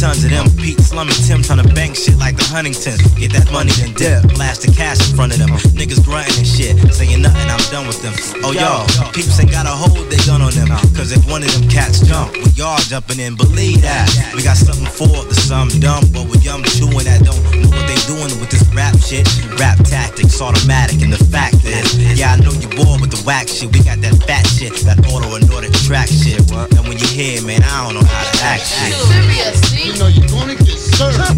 tons of them. Pete, Slum, and Tim tryna bank shit like the Huntingtons. Get that money then dip, blast the cash in front of them. Niggas grunting and shit, saying nothing, I'm done with them. Oh y'all, peeps ain't gotta hold their gun on them. Cause if one of them cats jump, we all jumping in, believe that. We got something for the some dumb, but we young chewing that don't know what they doing with this rap shit. Rap tactics, automatic, and the fact is, yeah, I know you bored with the whack shit. We got that fat shit, that auto and order track shit. And when you hear, man, I don't know how to act shit. You know you're gonna get served.